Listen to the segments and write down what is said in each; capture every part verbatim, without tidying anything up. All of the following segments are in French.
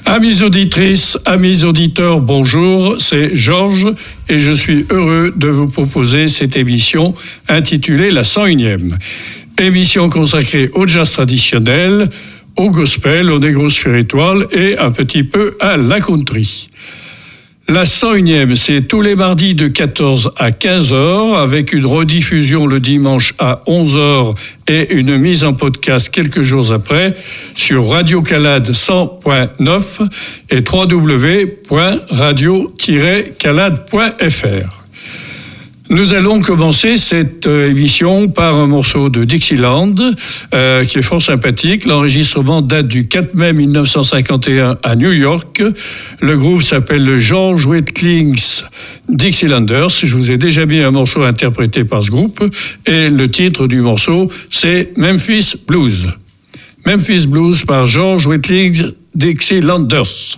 Amis auditrices, amis auditeurs, bonjour, c'est Georges et je suis heureux de vous proposer cette émission intitulée La cent unième. Émission consacrée au jazz traditionnel, au gospel, au negro spiritual et un petit peu à la country. La cent unième, c'est tous les mardis de quatorze à quinze heures, avec une rediffusion le dimanche à onze heures et une mise en podcast quelques jours après sur Radio Calade cent point neuf et w w w point radio tiret calade point f r. Nous allons commencer cette émission par un morceau de Dixieland euh, qui est fort sympathique. L'enregistrement date du quatre mai mille neuf cent cinquante et un à New York. Le groupe s'appelle le George Wetlings Dixielanders. Je vous ai déjà mis un morceau interprété par ce groupe et le titre du morceau c'est Memphis Blues. Memphis Blues par George Wetlings Dixielanders.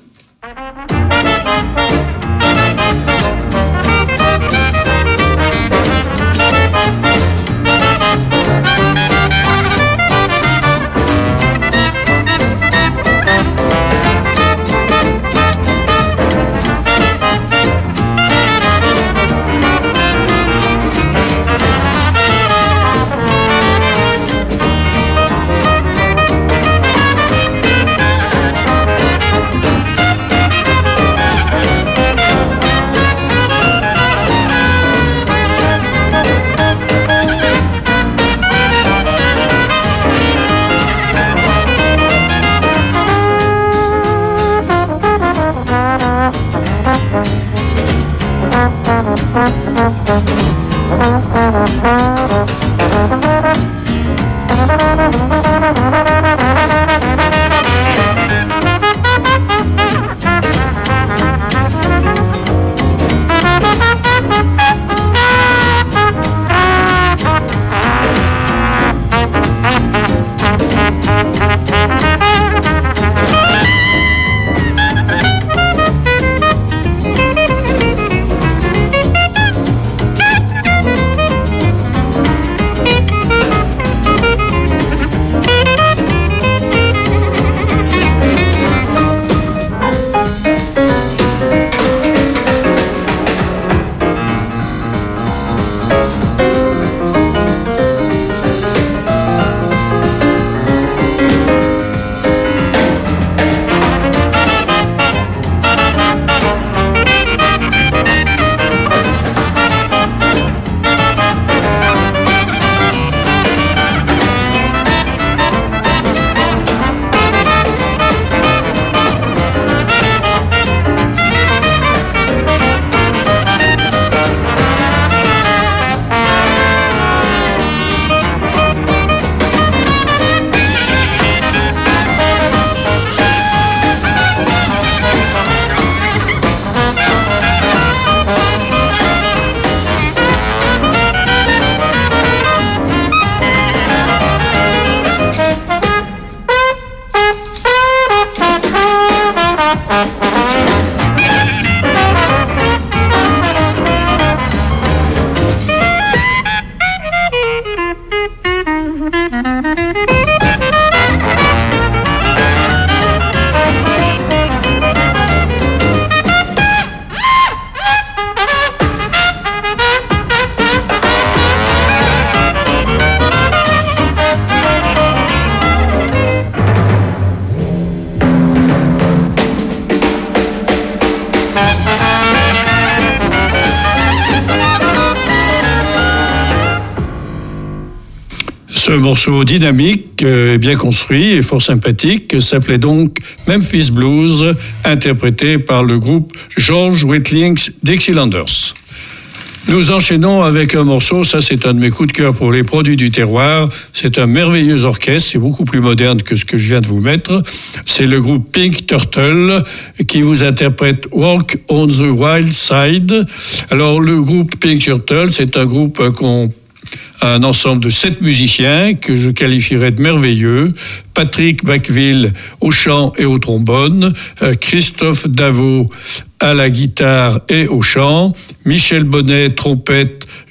Ce morceau dynamique, euh, bien construit et fort sympathique s'appelait donc Memphis Blues, interprété par le groupe George Wetlings Dixielanders. Nous enchaînons avec un morceau, ça c'est un de mes coups de cœur pour les produits du terroir. C'est un merveilleux orchestre, c'est beaucoup plus moderne que ce que je viens de vous mettre. C'est le groupe Pink Turtle qui vous interprète Walk on the Wild Side. Alors le groupe Pink Turtle, c'est un groupe qu'on un ensemble de sept musiciens que je qualifierais de merveilleux. Patrick Bacqueville au chant et au trombone, Christophe Davot à la guitare et au chant, Michel Bonnet, trompette,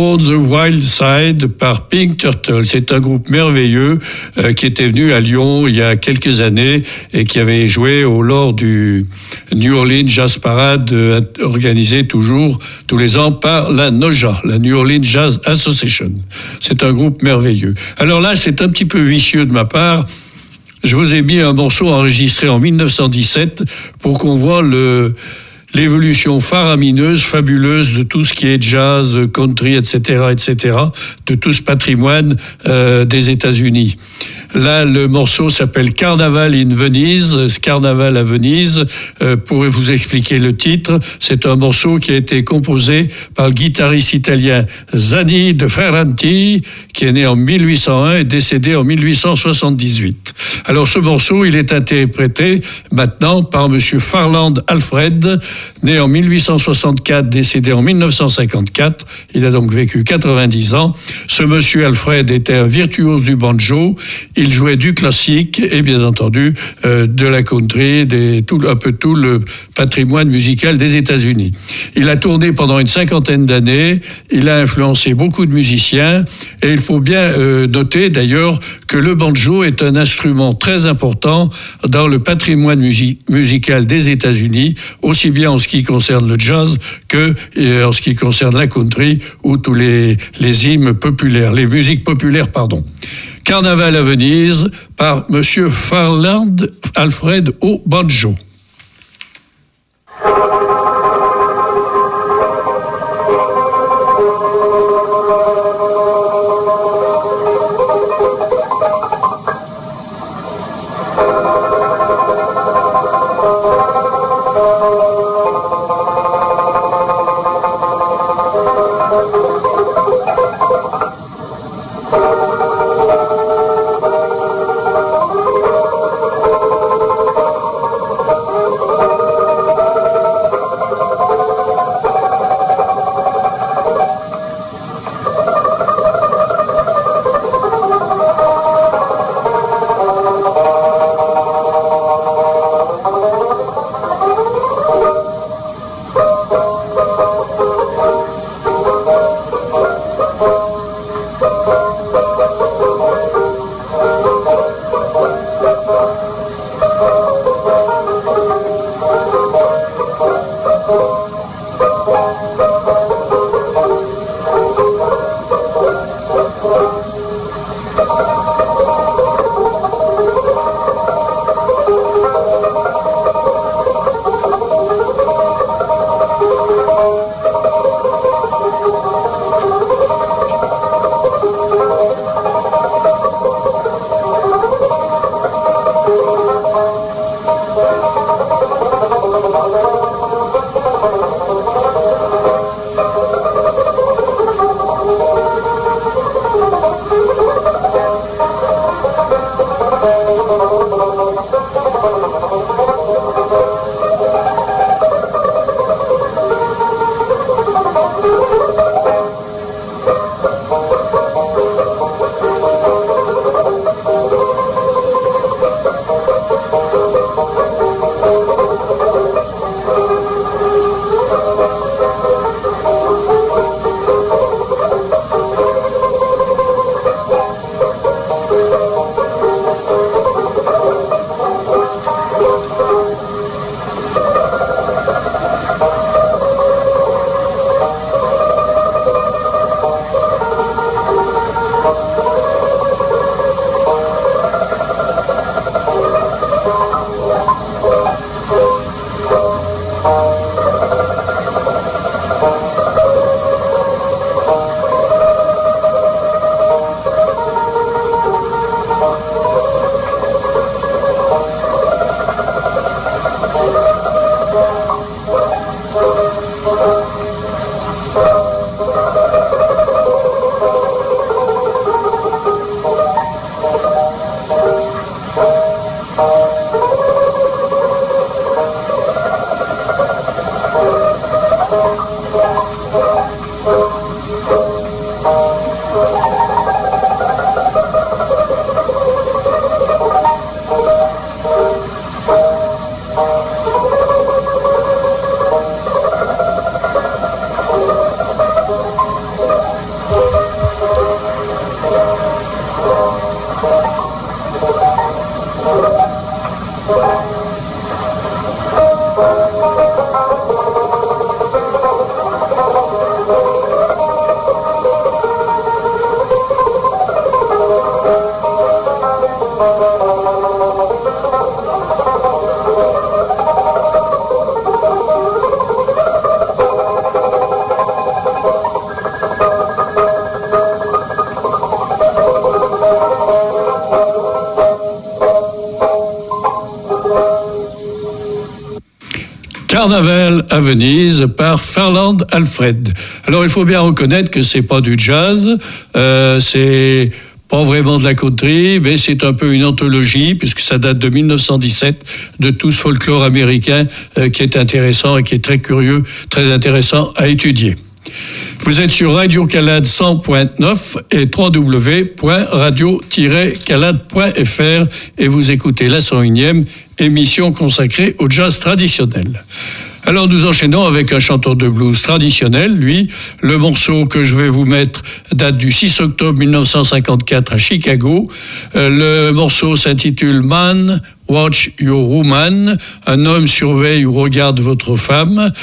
On the Wild Side par Pink Turtle. C'est un groupe merveilleux euh, qui était venu à Lyon il y a quelques années et qui avait joué au lors du New Orleans Jazz Parade euh, organisé toujours tous les ans par la NOJA, la New Orleans Jazz Association. C'est un groupe merveilleux. Alors là, c'est un petit peu vicieux de ma part. Je vous ai mis un morceau enregistré en mille neuf cent dix-sept pour qu'on voit le, l'évolution faramineuse, fabuleuse de tout ce qui est jazz, country, et cetera, et cetera, de tout ce patrimoine euh, des États-Unis. Là, le morceau s'appelle Carnaval in Venise, Carnaval à Venise. Euh, pour vous expliquer le titre, c'est un morceau qui a été composé par le guitariste italien Zanni de Ferranti, qui est né en mille huit cent un et décédé en mille huit cent soixante-dix-huit. Alors, ce morceau, il est interprété maintenant par monsieur Farland Alfred, né en mille huit cent soixante-quatre, décédé en mille neuf cent cinquante-quatre. Il a donc vécu quatre-vingt-dix ans. Ce monsieur Alfred était un virtuose du banjo. Il jouait du classique et bien entendu euh, de la country, des, tout, un peu tout le patrimoine musical des États-Unis. Il a tourné pendant une cinquantaine d'années, il a influencé beaucoup de musiciens et il faut bien euh, noter d'ailleurs que le banjo est un instrument très important dans le patrimoine musi- musical des États-Unis, aussi bien en ce qui concerne le jazz que euh, en ce qui concerne la country ou tous les, les hymnes populaires, les musiques populaires, pardon. Carnaval à Venise par monsieur Farland Alfred au banjo. Carnaval à Venise par Farland Alfred. Alors il faut bien reconnaître que c'est pas du jazz, euh, c'est pas vraiment de la coterie, mais c'est un peu une anthologie puisque ça date de mille neuf cent dix-sept, de tout ce folklore américain euh, qui est intéressant et qui est très curieux, très intéressant à étudier. Vous êtes sur Radio Calade cent point neuf et w w w point radio tiret calade point f r et vous écoutez la cent unième émission consacrée au jazz traditionnel. Alors nous enchaînons avec un chanteur de blues traditionnel, lui. Le morceau que je vais vous mettre date du six octobre mille neuf cent cinquante-quatre à Chicago. Euh, le morceau s'intitule Man Watch Your Woman, un homme surveille ou regarde votre femme.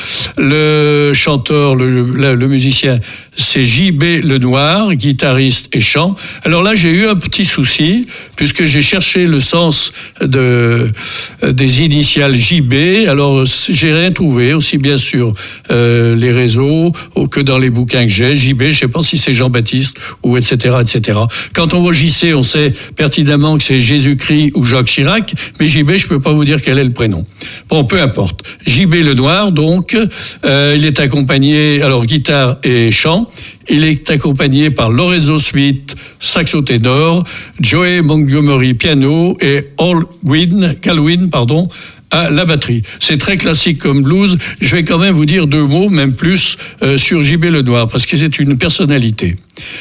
Le chanteur, le, le, le musicien, c'est J B Lenoir, guitariste et chant. Alors là, j'ai eu un petit souci, puisque j'ai cherché le sens de, des initiales J B. Alors, j'ai rien trouvé, aussi bien sur euh, les réseaux que dans les bouquins que j'ai. J B, je ne sais pas si c'est Jean-Baptiste ou et cetera, et cetera. Quand on voit J C, on sait pertinemment que c'est Jésus-Christ ou Jacques Chirac, mais J B, je ne peux pas vous dire quel est le prénom. Bon, peu importe. J B Lenoir, donc, euh, il est accompagné, alors guitare et chant, il est accompagné par Lorenzo Smith, saxo ténor, Joey Montgomery, piano, et Al Gwyn, Calwin, pardon, à la batterie. C'est très classique comme blues. Je vais quand même vous dire deux mots, même plus, euh, sur J B Lenoir, parce que c'est une personnalité.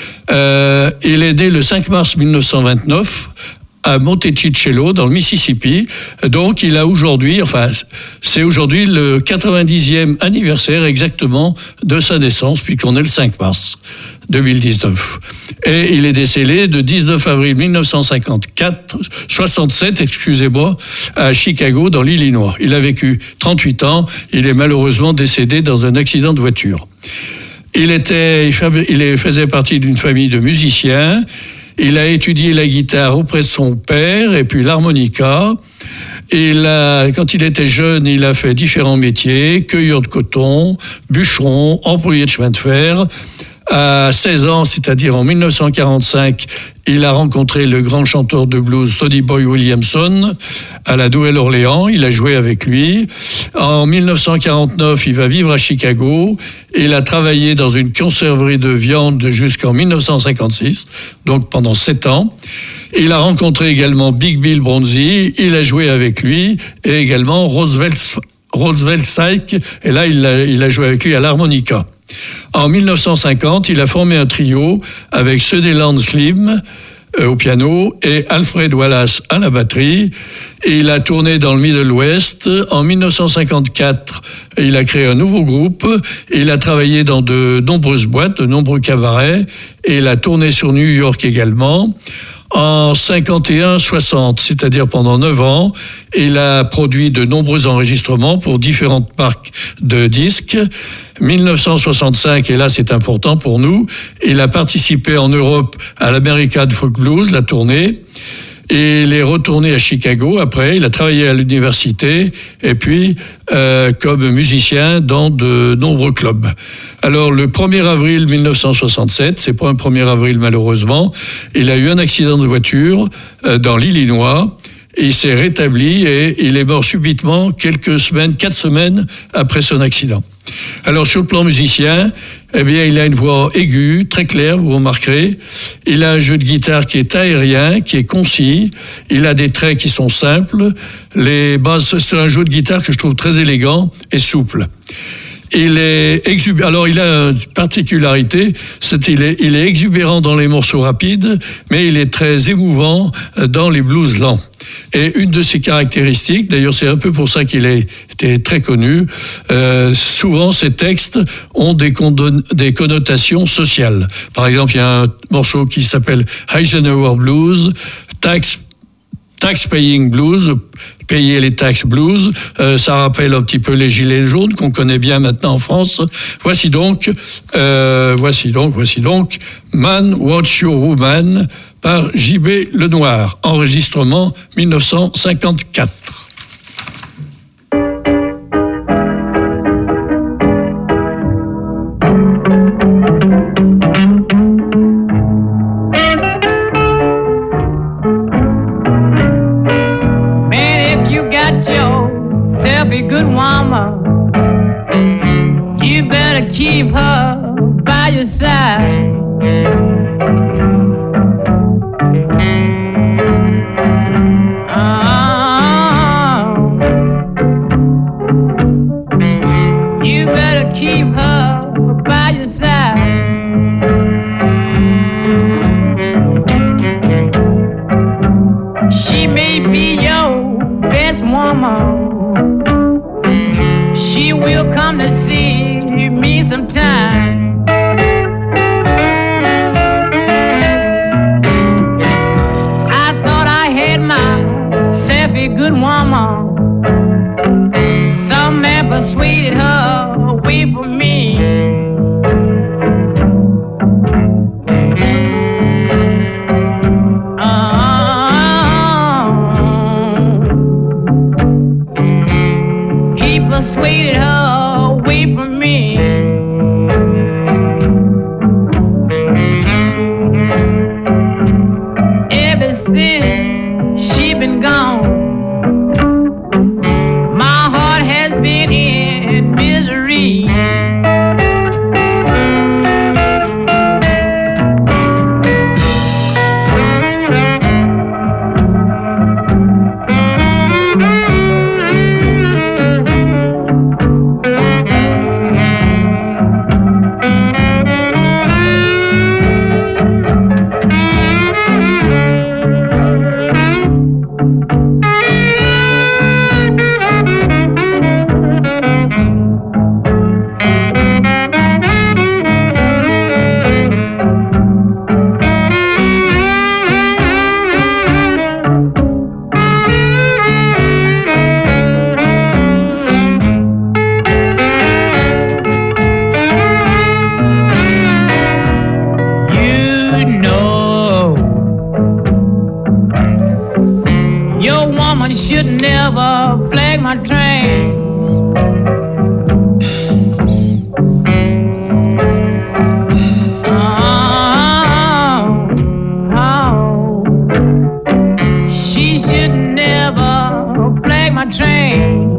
Euh, il est né le cinq mars mille neuf cent vingt-neuf, à Montecello, dans le Mississippi. Donc, il a aujourd'hui, enfin, c'est aujourd'hui le quatre-vingt-dixième anniversaire exactement de sa naissance, puisqu'on est le cinq mars deux mille dix-neuf. Et il est décédé le dix-neuf avril mille neuf cent cinquante-quatre, soixante-sept, excusez-moi, à Chicago, dans l'Illinois. Il a vécu trente-huit ans. Il est malheureusement décédé dans un accident de voiture. Il était, il faisait partie d'une famille de musiciens. Il a étudié la guitare auprès de son père et puis l'harmonica. Il a, quand il était jeune, il a fait différents métiers, cueilleur de coton, bûcheron, employé de chemin de fer. À seize ans, c'est-à-dire en mille neuf cent quarante-cinq, il a rencontré le grand chanteur de blues Sonny Boy Williamson à la Nouvelle-Orléans. Il a joué avec lui. En mille neuf cent quarante-neuf, il va vivre à Chicago. Il a travaillé dans une conserverie de viande jusqu'en mille neuf cent cinquante-six, donc pendant sept ans. Il a rencontré également Big Bill Bronzy. Il a joué avec lui et également Roosevelt, Roosevelt Sykes. Et là, il a, il a joué avec lui à l'harmonica. En mille neuf cent cinquante, il a formé un trio avec Sunnyland Slim euh, au piano et Alfred Wallace à la batterie. Et il a tourné dans le Middle West. En mille neuf cent cinquante-quatre, il a créé un nouveau groupe. Et il a travaillé dans de nombreuses boîtes, de nombreux cabarets. Et il a tourné sur New York également. En cinquante et un soixante, c'est-à-dire pendant neuf ans, il a produit de nombreux enregistrements pour différentes marques de disques. mille neuf cent soixante-cinq, et là c'est important pour nous, il a participé en Europe à l'American Folk Blues, la tournée. Et il est retourné à Chicago après, il a travaillé à l'université et puis euh, comme musicien dans de nombreux clubs. Alors le premier avril mille neuf cent soixante-sept, c'est pas un premier avril malheureusement, il a eu un accident de voiture euh, dans l'Illinois. Il s'est rétabli et il est mort subitement quelques semaines, quatre semaines après son accident. Alors sur le plan musicien, eh bien il a une voix aiguë, très claire, vous remarquerez. Il a un jeu de guitare qui est aérien, qui est concis. Il a des traits qui sont simples. Les basses, c'est un jeu de guitare que je trouve très élégant et souple. Il est exubérant. Alors, il a une particularité, c'est qu'il est, il est exubérant dans les morceaux rapides, mais il est très émouvant dans les blues lents. Et une de ses caractéristiques, d'ailleurs, c'est un peu pour ça qu'il a été très connu, euh, souvent ses textes ont des, condon- des connotations sociales. Par exemple, il y a un morceau qui s'appelle Eisenhower Blues, Tax Tax Paying Blues, payer les taxes blues, euh, ça rappelle un petit peu les gilets jaunes qu'on connaît bien maintenant en France. Voici donc, euh, voici donc, voici donc, Man Watch Your Woman par J B Lenoir, enregistrement dix-neuf cent cinquante-quatre. Keep her by your side. Oh, you better keep her by your side. She may be your best woman. She will come to see me sometime. I thought I had myself a good woman. Some man persuaded her away from me. Oh, he persuaded her away from me. Ever since she been gone, my heart has been in misery. Should never flag my train. Oh, oh. She should never flag my train.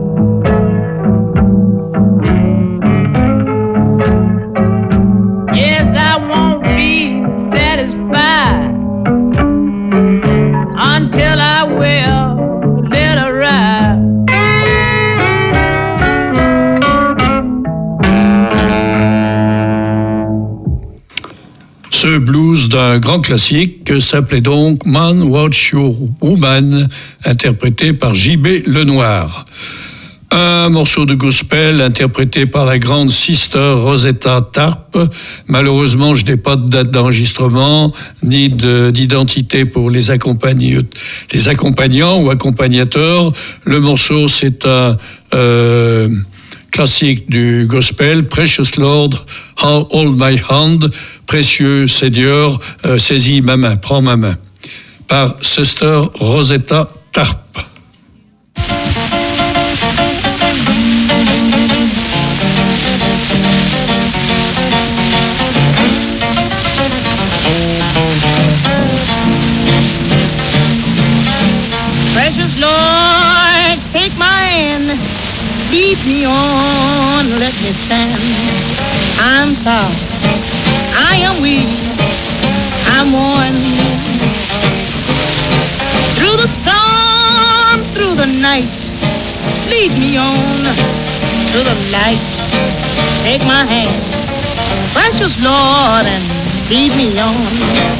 Yes, I won't be satisfied until I will let her ride. Ce blues d'un grand classique s'appelait donc Man Watch Your Woman, interprété par J B Lenoir. Un morceau de gospel interprété par la grande sister Rosetta Tharpe. Malheureusement, je n'ai pas de date d'enregistrement ni de, d'identité pour les, accompagn- les accompagnants ou accompagnateurs. Le morceau, c'est un euh, classique du gospel, Precious Lord, How Hold My Hand, Précieux Seigneur, euh, saisis ma main, prends ma main, par sister Rosetta Tharpe. Lead me on, let me stand. I'm sorry, I am weak, I'm worn. Through the storm, through the night, lead me on to the light. Take my hand, precious Lord, and lead me on.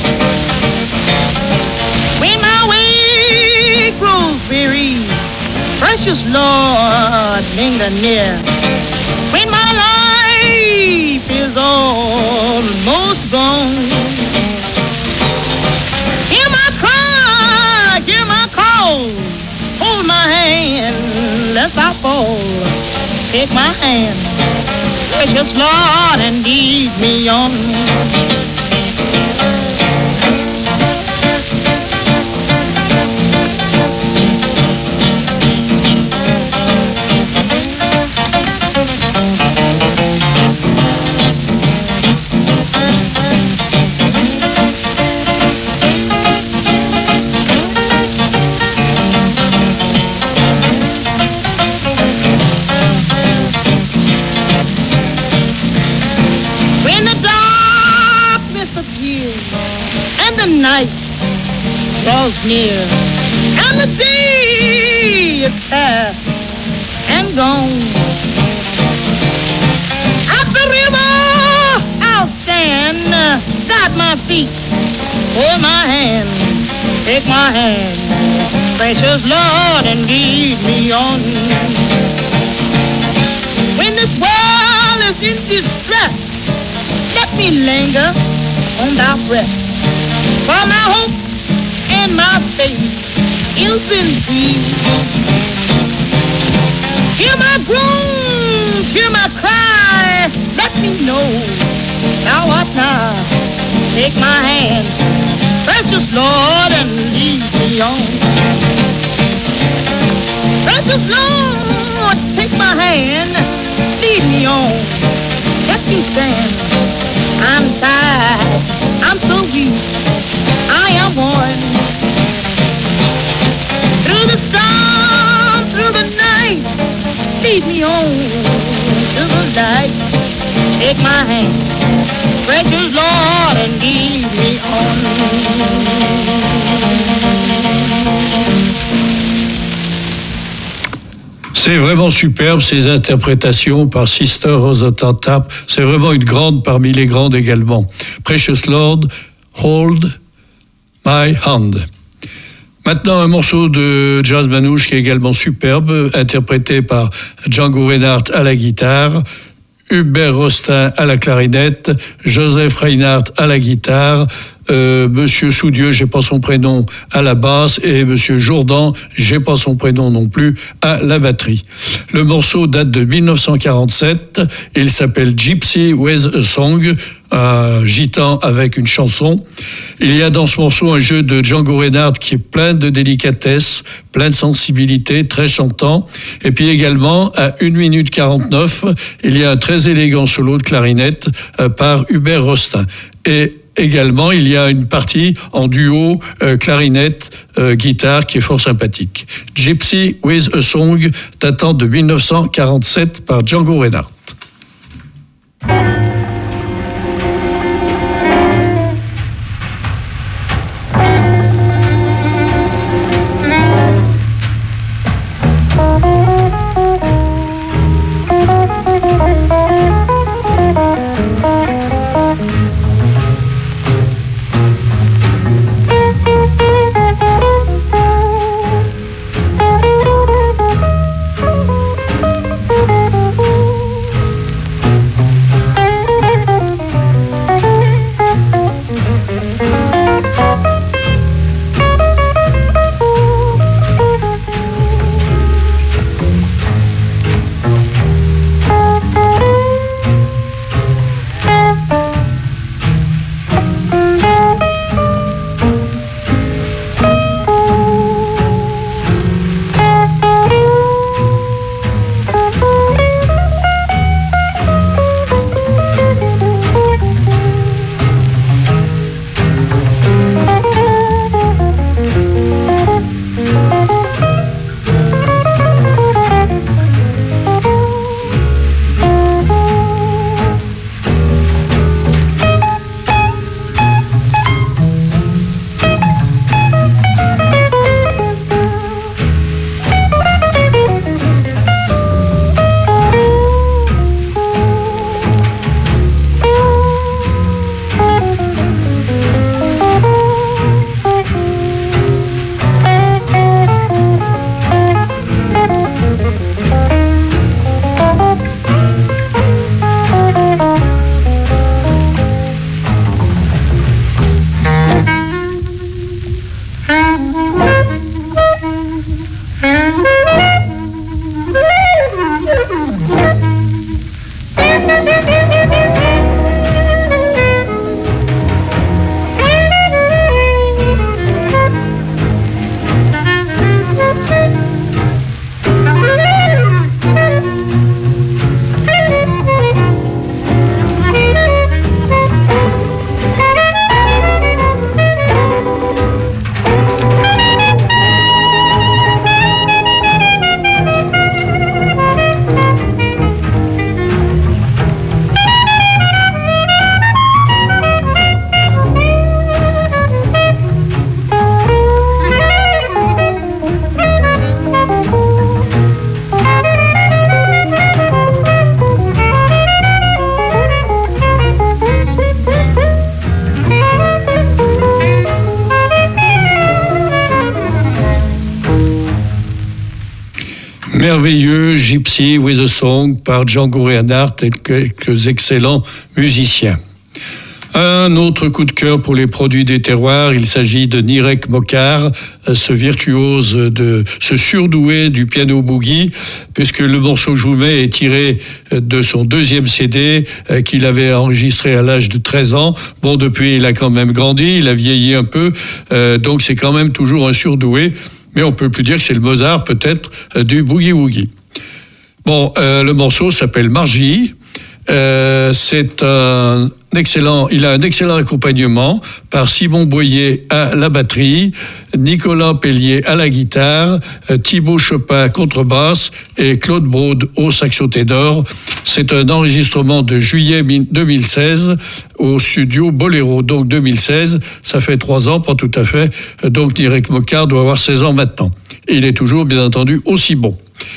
When my way grows weary, precious Lord, linger near. When my life is almost gone, hear my cry, hear my call, I fall, take my hand, precious Lord, and lead me on. Night draws near, and the day is past and gone. At the river I'll stand, start my feet, hold my hand, take my hand, precious Lord, and lead me on. When this world is in distress, let me linger on thy breath. For my hope and my faith is in thee. Hear my groans, hear my cry, let me know thou art nigh. Take my hand, precious Lord, and lead me on. Precious Lord, take my hand, lead me on. Let me stand, I'm tired, I'm so weak, I am worn. Through the storm, through the night, lead me on to the light. Take my hand, precious Lord, and lead me on. C'est vraiment superbe, ces interprétations par Sister Rosetta Tapp. C'est vraiment une grande parmi les grandes également. Precious Lord, Hold My Hand. Maintenant, un morceau de jazz manouche qui est également superbe, interprété par Django Reinhardt à la guitare, Hubert Rostin à la clarinette, Joseph Reinhardt à la guitare, euh, Monsieur Soudieu, j'ai pas son prénom, à la basse, et Monsieur Jourdan, j'ai pas son prénom non plus, à la batterie. Le morceau date de dix-neuf cent quarante-sept, il s'appelle Gypsy with a Song, un gitan avec une chanson. Il y a dans ce morceau un jeu de Django Reinhardt qui est plein de délicatesse, plein de sensibilité, très chantant. Et puis également, à une minute quarante-neuf, il y a un très élégant solo de clarinette euh, par Hubert Rostin. Et également, il y a une partie en duo euh, clarinette, euh, guitare qui est fort sympathique. Gypsy with a Song, datant de dix-neuf cent quarante-sept par Django Reinhardt. Merveilleux Gypsy with a Song par Django Reinhardt et quelques excellents musiciens. Un autre coup de cœur pour les produits des terroirs, il s'agit de Nirek Mokar, ce virtuose, de, ce surdoué du piano boogie, puisque le morceau que je vous mets est tiré de son deuxième C D qu'il avait enregistré à l'âge de treize ans. Bon, depuis, il a quand même grandi, il a vieilli un peu, euh, donc c'est quand même toujours un surdoué, mais on peut plus dire que c'est le Mozart, peut-être, du boogie-woogie. Bon, euh, le morceau s'appelle Margie. Euh, c'est un excellent, il a un excellent accompagnement par Simon Boyer à la batterie, Nicolas Pellier à la guitare, euh, Thibaut Chopin contrebasse et Claude Brode au saxo ténor. C'est un enregistrement de juillet deux mille seize au studio Boléro. Donc deux mille seize, ça fait trois ans, pas tout à fait. Donc Nirek Mokar doit avoir seize ans maintenant. Et il est toujours, bien entendu, aussi bon.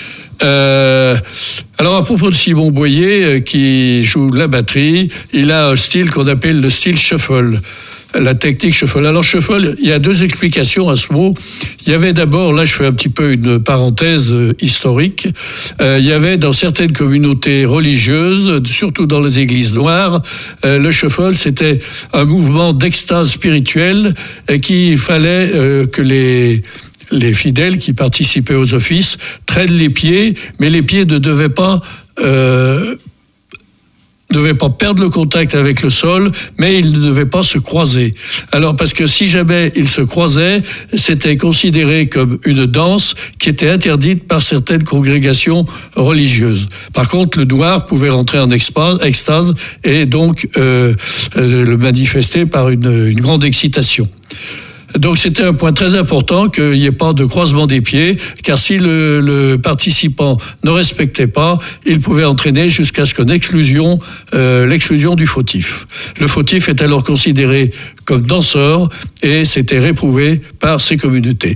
Euh, alors à propos de Simon Boyer euh, qui joue la batterie, il a un style qu'on appelle le style shuffle, la technique shuffle. Alors shuffle, il y a deux explications à ce mot. Il y avait d'abord, là je fais un petit peu une parenthèse euh, historique, euh, il y avait dans certaines communautés religieuses, surtout dans les églises noires, euh, le shuffle c'était un mouvement d'extase spirituelle et qu'il fallait euh, que les les fidèles qui participaient aux offices traînent les pieds, mais les pieds ne devaient pas, euh, ne devaient pas perdre le contact avec le sol, mais ils ne devaient pas se croiser. Alors, parce que si jamais ils se croisaient, c'était considéré comme une danse qui était interdite par certaines congrégations religieuses. Par contre, le noir pouvait rentrer en extase et donc euh, euh, le manifester par une, une grande excitation. Donc c'était un point très important qu'il n'y ait pas de croisement des pieds, car si le, le participant ne respectait pas, il pouvait entraîner jusqu'à ce qu'une exclusion, euh, l'exclusion du fautif. Le fautif est alors considéré comme danseur et c'était réprouvé par ces communautés.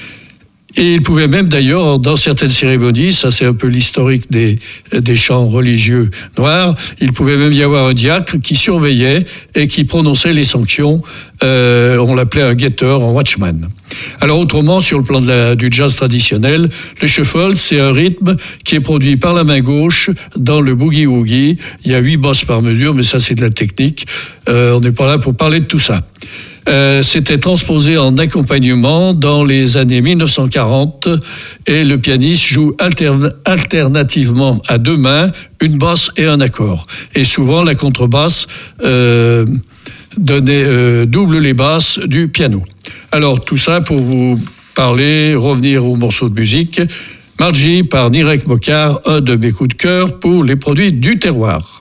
Et il pouvait même d'ailleurs, dans certaines cérémonies, ça c'est un peu l'historique des, des chants religieux noirs, il pouvait même y avoir un diacre qui surveillait et qui prononçait les sanctions. Euh, on l'appelait un guetteur, un watchman. Alors autrement, sur le plan de la, du jazz traditionnel, le shuffle, c'est un rythme qui est produit par la main gauche dans le boogie-woogie. Il y a huit bosses par mesure, mais ça c'est de la technique. Euh, on n'est pas là pour parler de tout ça. Euh, c'était transposé en accompagnement dans les années mille neuf cent quarante et le pianiste joue altern- alternativement à deux mains, une basse et un accord. Et souvent la contrebasse euh, donnait, euh, double les basses du piano. Alors tout ça pour vous parler, revenir au morceau de musique. Margie par Nirek Mokar, un de mes coups de cœur pour les produits du terroir.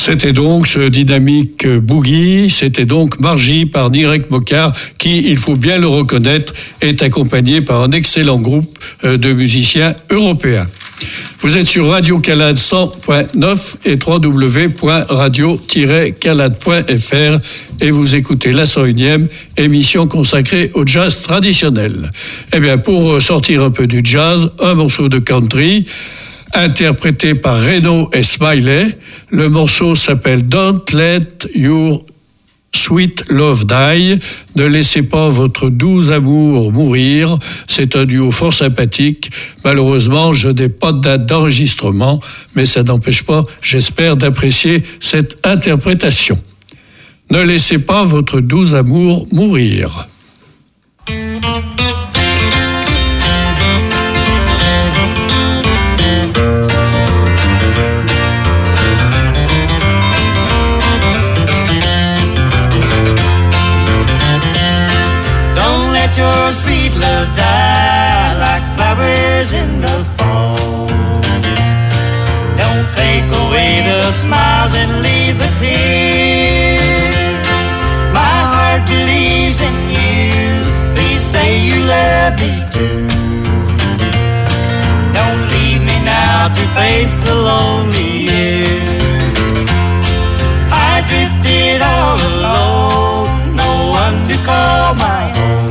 C'était donc ce dynamique boogie, c'était donc Margie par Nirek Mokar, qui, il faut bien le reconnaître, est accompagné par un excellent groupe de musiciens européens. Vous êtes sur Radio Calade cent point neuf et w w w point radio tiret calade point f r et vous écoutez la cent unième émission consacrée au jazz traditionnel. Eh bien, pour sortir un peu du jazz, un morceau de country interprété par Reno et Smiley. Le morceau s'appelle Don't Let Your Sweet Love Die. Ne laissez pas votre doux amour mourir. C'est un duo fort sympathique. Malheureusement, je n'ai pas de date d'enregistrement, mais ça n'empêche pas, j'espère, d'apprécier cette interprétation. Ne laissez pas votre doux amour mourir. Your sweet love die like flowers in the fall. Don't take away the smiles and leave the tears. My heart believes in you. Please say you love me too. Don't leave me now to face the lonely years. I drifted all alone, no one to call my own.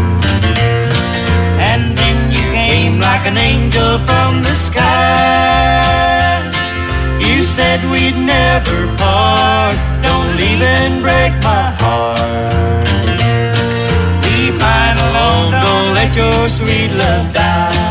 Like an angel from the sky, you said we'd never part. Don't leave and break my heart. Leave mine alone, don't let your sweet love die.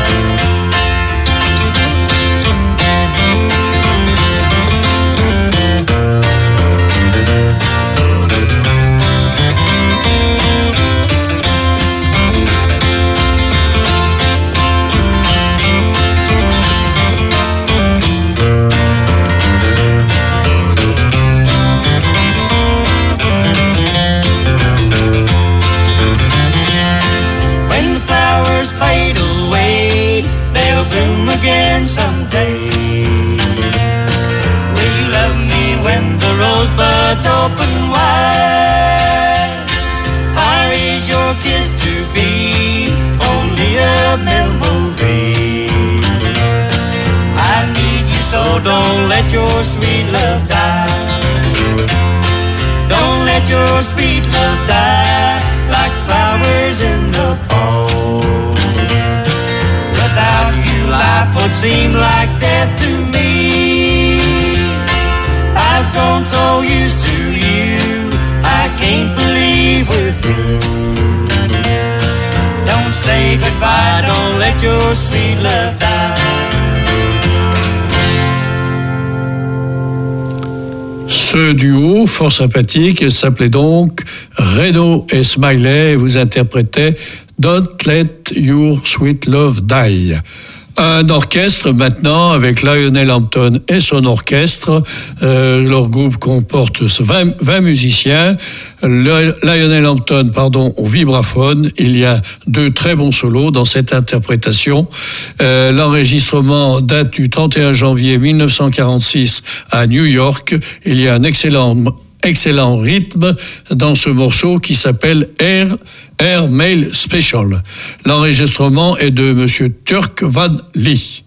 Again someday. Will you love me when the rosebuds open wide? Or is your kiss to be only a memory? I need you so don't let your sweet love die. Don't let your sweet love die like flowers in the fall. Without you, life would seem like death to me. I've grown so used to you, I can't believe we're through. Don't say goodbye, don't let your sweet love die. Ce duo fort sympathique s'appelait donc Reno et Smiley et vous interprétez Don't Let Your Sweet Love Die. Un orchestre maintenant avec Lionel Hampton et son orchestre. Euh, leur groupe comporte vingt, vingt musiciens. Le, Lionel Hampton, pardon, au vibraphone. Il y a deux très bons solos dans cette interprétation. Euh, l'enregistrement date du trente et un janvier mille neuf cent quarante-six à New York. Il y a un excellent excellent rythme dans ce morceau qui s'appelle Air, Air Mail Special. L'enregistrement est de Monsieur Turk Van Lee.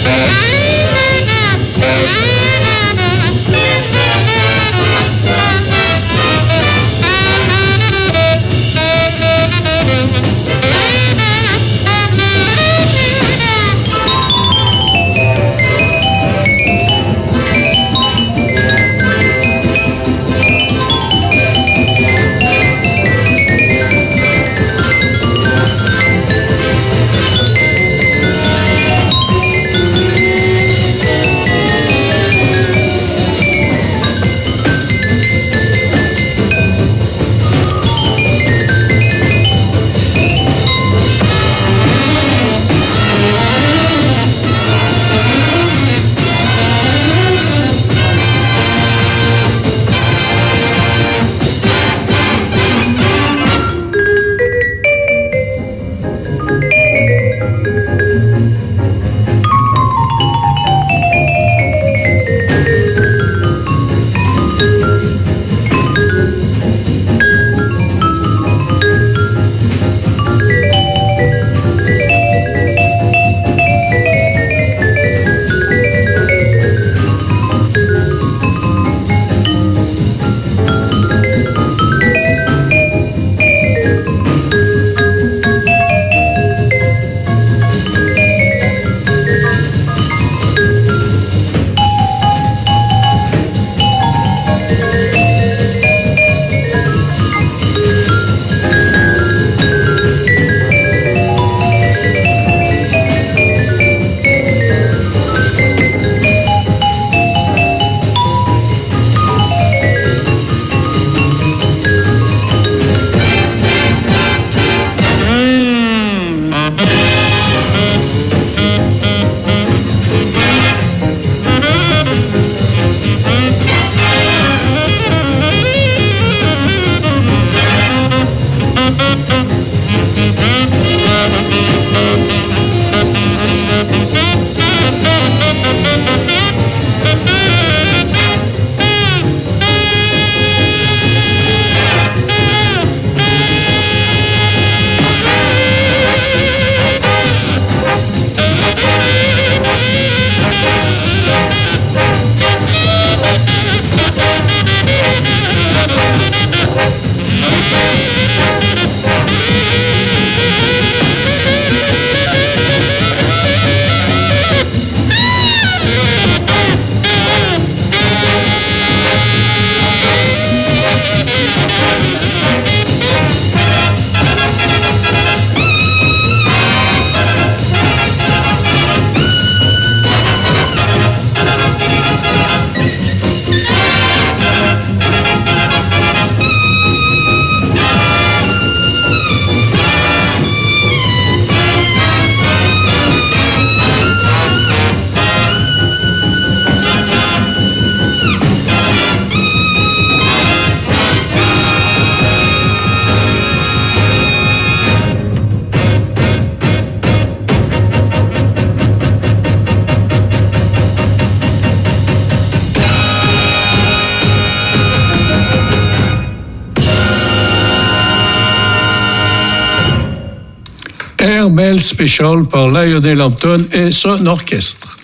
Air Mail Special par Lionel Hampton et son orchestre.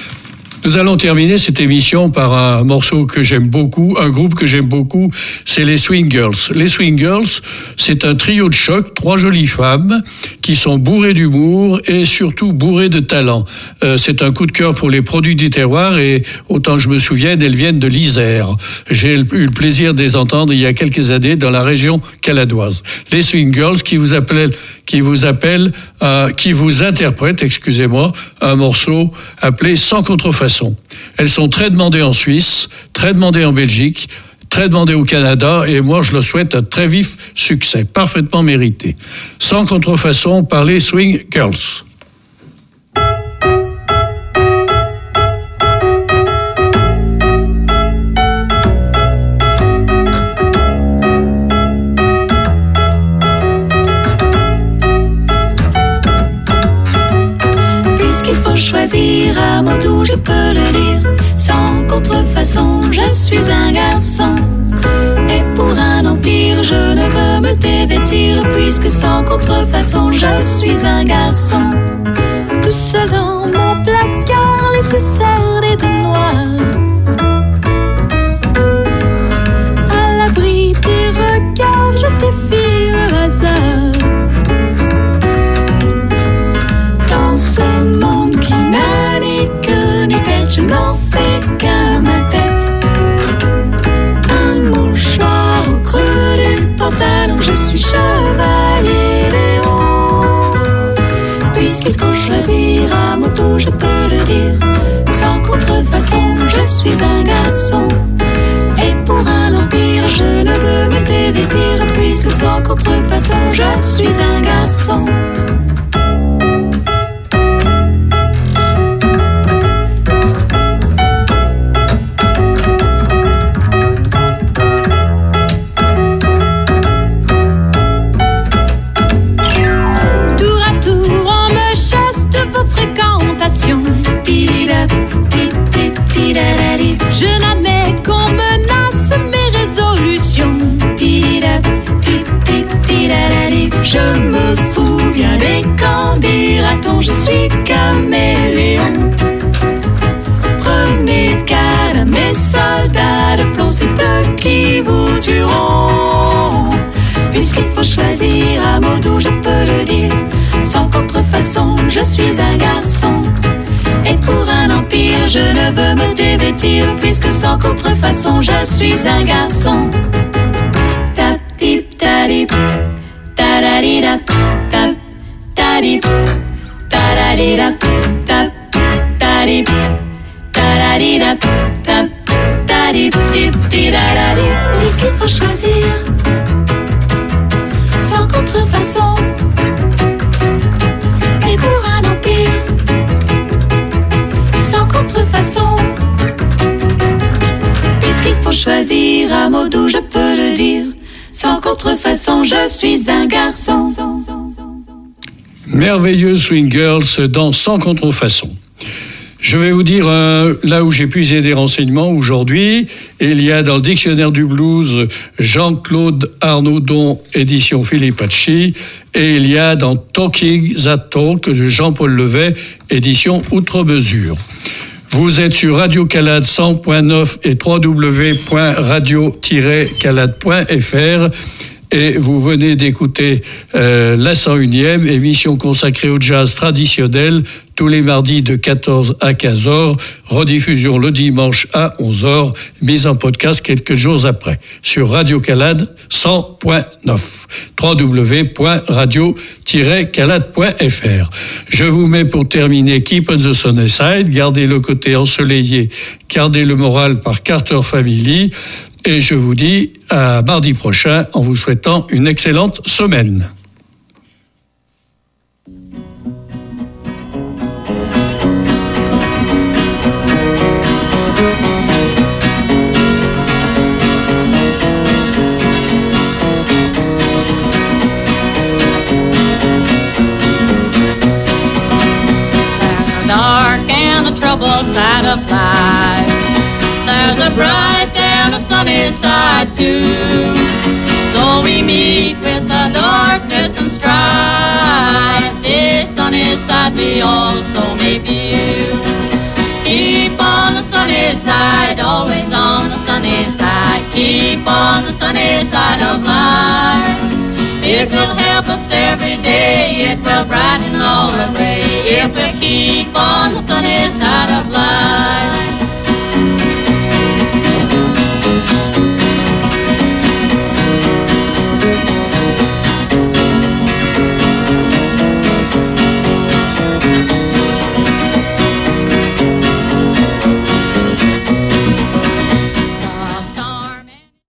Nous allons terminer cette émission par un morceau que j'aime beaucoup, un groupe que j'aime beaucoup, c'est les Swing Girls. Les Swing Girls, c'est un trio de choc, trois jolies femmes qui sont bourrées d'humour et surtout bourrées de talent. Euh, c'est un coup de cœur pour les produits du terroir et autant que je me souvienne, elles viennent de l'Isère. J'ai eu le plaisir de les entendre il y a quelques années dans la région caladoise. Les Swing Girls qui vous appellent, qui vous appellent, euh, qui vous interprètent, excusez-moi, un morceau appelé Sans contrefaçon. Elles sont très demandées en Suisse, très demandées en Belgique, très demandées au Canada, et moi je leur souhaite un très vif succès, parfaitement mérité. Sans contrefaçon par les Swing Girls. Choisir à mon tour, je peux le dire, sans contrefaçon, je suis un garçon. Et pour un empire, je ne veux me dévêtir, puisque sans contrefaçon, je suis un garçon. Tout seul dans mon placard, Puisqu'il faut choisir à mon tour, je peux le dire. Sans contrefaçon, je suis un garçon. Et pour un empire, je ne veux me dévêtir. Puisque sans contrefaçon, je suis un garçon. Je n'admets qu'on menace mes résolutions. Je me fous bien des camps, dira-t-on, je suis caméléon. Prenez garde à mes soldats de plomb, c'est eux qui vous tueront. Puisqu'il faut choisir à mots doux, je peux le dire. Sans contrefaçon, je suis un garçon. Et pour un empire, je ne veux me dévêtir. Puisque sans contrefaçon, je suis un garçon. Tap, tip, tarip, taradida, tap, tarip, taradida, tap, tarip, taradida, tap, tarip, tip, tidadadi. Puisqu'il faut choisir sans contrefaçon. Et pour un empire, sans contrefaçon. Puisqu'il faut choisir un mot doux, je peux le dire. Sans contrefaçon, je suis un garçon. Merveilleux Swing Girls dans Sans contrefaçon. Je vais vous dire euh, là où j'ai puisé des renseignements aujourd'hui. Il y a dans le dictionnaire du blues Jean-Claude Arnaudon, édition Philippe Hatchi, et il y a dans Talking That Talk de Jean-Paul Levet, édition Outre Mesure. Vous êtes sur Radio Calade cent point neuf et w w w point radio tiret calade point f r. Et vous venez d'écouter euh, la cent unième émission consacrée au jazz traditionnel tous les mardis de quatorze à quinze heures, rediffusion le dimanche à onze heures, mise en podcast quelques jours après sur Radio Calade cent point neuf, w w w point radio tiret calade point f r. Je vous mets pour terminer Keep on the Sunny Side, gardez le côté ensoleillé, gardez le moral par Carter Family. Et je vous dis à mardi prochain en vous souhaitant une excellente semaine. Dark and the troubled side of life. There's a bright and a sunny side too. So we meet with the darkness and strife. This sunny side we also may view. Keep on the sunny side, always on the sunny side. Keep on the sunny side of life. It will help us every day, it will brighten all the way. If we keep on the sunny side of